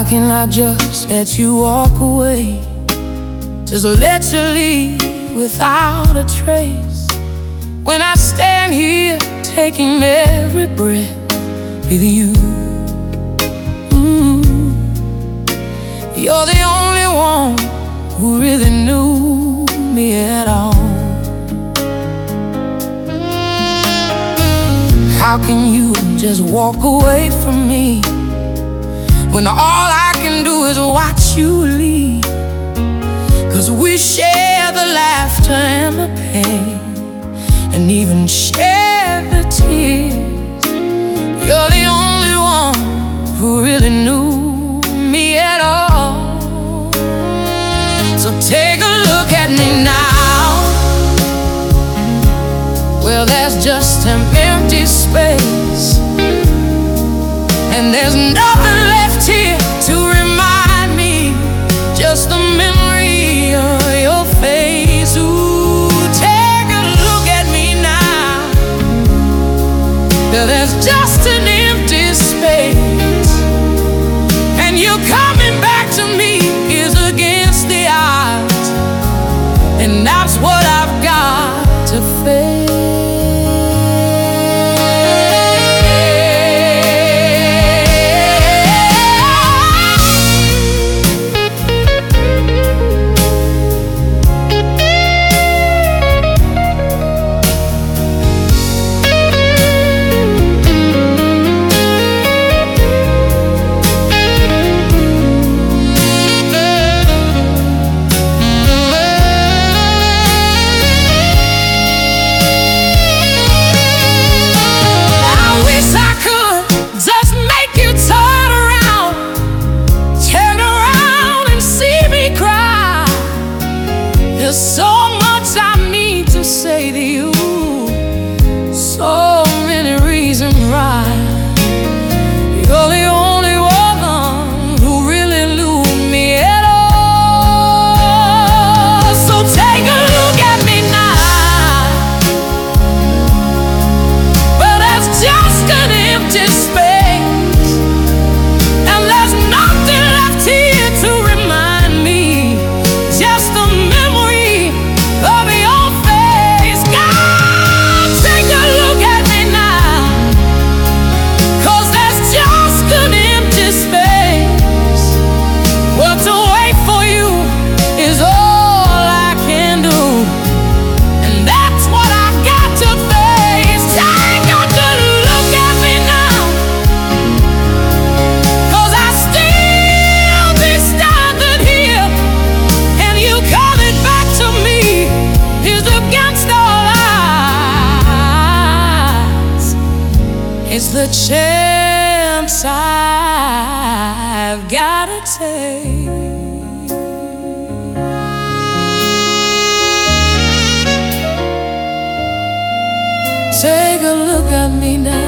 can I just let you walk away? Just let you leave without a trace. When I stand here taking every breath with you. You're the only one who really knew me at all. How can you just walk away from me when all I can do is watch you leave? 'Cause we share the laughter and the pain, and even share the tears. You're the only one who really knew me at all. So take a look at me now. Well, there's just an empty space, and there's nothing left here to remind me, just the memory of your face. Ooh, take a look at me now. There's just an empty space, and you coming back to me is against the odds, and that's what I've got to face. There's so much I need to say to you, so many reasons why. You're the only one who really knew me at all. So take a look at me now. Well, there's just an empty space, and there's nothing left here to remind me, just the memory of your face. God, take a look at me now, 'cause there's just an empty space. Well, to wait for you is all I can do, and that's what I've got to face. Take a good look at me now, 'cause I still be standing here, and you coming back to me is against all odds. It's the chance I've gotta take. Take a look at me now.